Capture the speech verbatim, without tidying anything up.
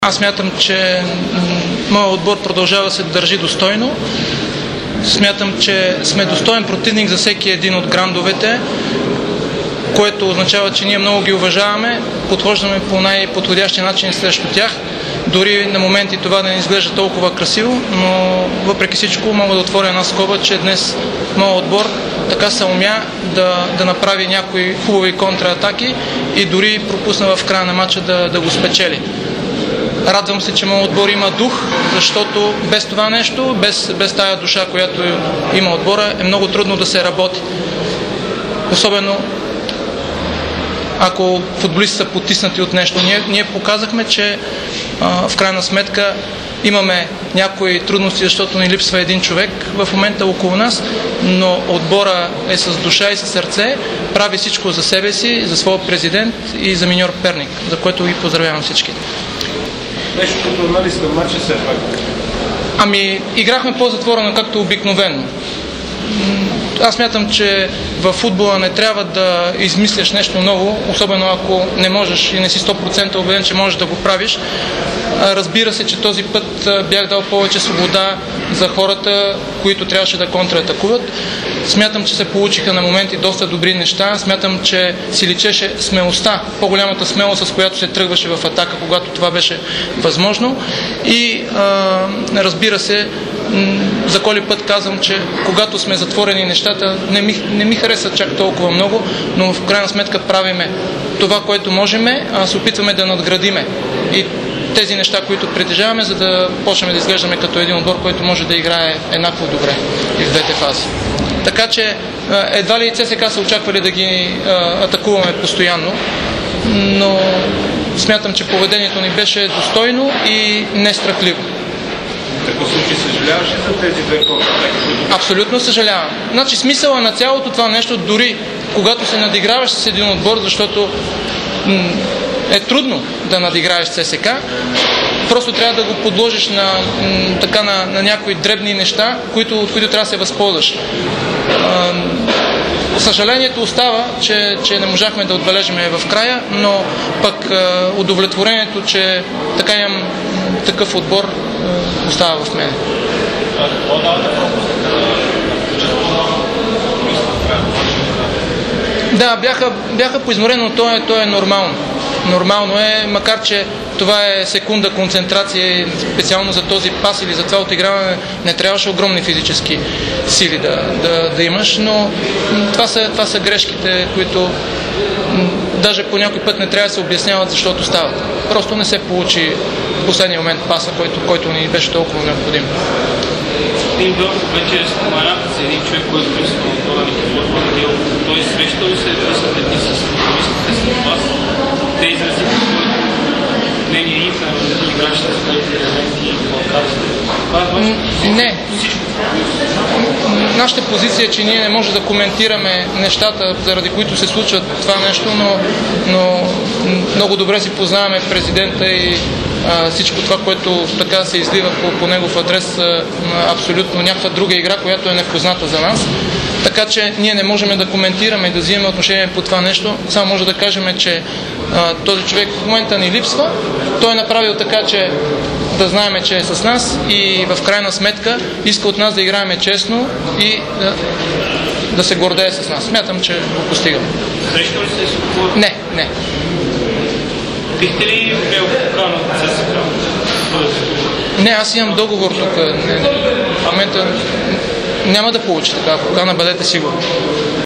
Аз смятам, че моят отбор продължава да се държи достойно. Смятам, че сме достоен противник за всеки един от грандовете, което означава, че ние много ги уважаваме, подхождаме по най-подходящия начин срещу тях. Дори на моменти това да не изглежда толкова красиво, но въпреки всичко мога да отворя една скоба, че днес моят отбор така се умя да, да направи някои хубави контратаки и дори пропусна в края на матча да, да го спечели. Радвам се, че моят отбор има дух, защото без това нещо, без, без тая душа, която има отбора, е много трудно да се работи. Особено ако футболистите са потиснати от нещо. Ние, ние показахме, че а, в крайна сметка имаме някои трудности, защото ни липсва един човек в момента около нас, но отбора е с душа и с сърце, прави всичко за себе си, за своя президент и за миньор Перник, за което ги поздравявам всички. Нещо като анализ на матча все пак. Ами, играхме по-затворено, както обикновено. Аз смятам, че във футбола не трябва да измисляш нещо ново, особено ако не можеш и не си сто процента убеден, че можеш да го правиш. Разбира се, че този път бях дал повече свобода за хората, които трябваше да контратакуват. Смятам, че се получиха на моменти доста добри неща. Смятам, че си личеше смелостта, по-голямата смелост, с която се тръгваше в атака, когато това беше възможно. И а, разбира се, за коли път казвам, че когато сме затворени нещата, не ми, не ми харесват чак толкова много, но в крайна сметка правиме това, което можеме, а се опитваме да надградиме. И тези неща, които притежаваме, за да почнем да изглеждаме като един отбор, който може да играе еднакво добре и в двете фази. Така че едва ли и ЦСКА са очаквали да ги а, атакуваме постоянно, но смятам, че поведението ни беше достойно и нестрахливо. В такъв случай съжаляваш ли за тези две контратаки? Абсолютно съжалявам. Значи смисъла на цялото това нещо, дори когато се надиграваш с един отбор, защото е трудно да надиграеш ЦСКА, просто трябва да го подложиш на, така, на, на някои дребни неща, които, от които трябва да се възползваш. Съжалението остава, че, че не можахме да отбележим в края, но пък удовлетворението, че така имам такъв отбор, остава в мен. Да, бяха, бяха поизморени, но то е, то е нормално. Нормално е, макар че това е секунда концентрация, специално за този пас или за това отиграване не трябваше огромни физически сили да, да, да имаш, но това са, това са грешките, които даже по някой път не трябва да се обясняват, защото стават. Просто не се получи в последния момент паса, който, който ни беше толкова необходим. Един Дълков вече споменахте с един човек, който присъства от това Никифор. Той среща ли се е с футболистите с вас? Те изразиха своето мнение и на играчите, с които елементи и плакатите. Не. Нашата позиция е, че ние не можем да коментираме нещата, заради които се случват това нещо, но, но много добре си познаваме президента и а, всичко това, което така се излива по, по негов адрес, а, абсолютно някаква друга игра, която е непозната за нас. Така че ние не можем да коментираме и да взимаме отношение по това нещо. Само може да кажем, че а, този човек в момента ни липсва. Той е направил така, че да знаем, че е с нас и в крайна сметка иска от нас да играем честно и да, да се гордее с нас. Смятам, че го постигам. Срещу ли се с отбор? Не, не. Бихте ли бил поканал от ЦСКА? Не, аз имам договор тук. Не, не. В момента няма да получи така покана, бъдете сигурни.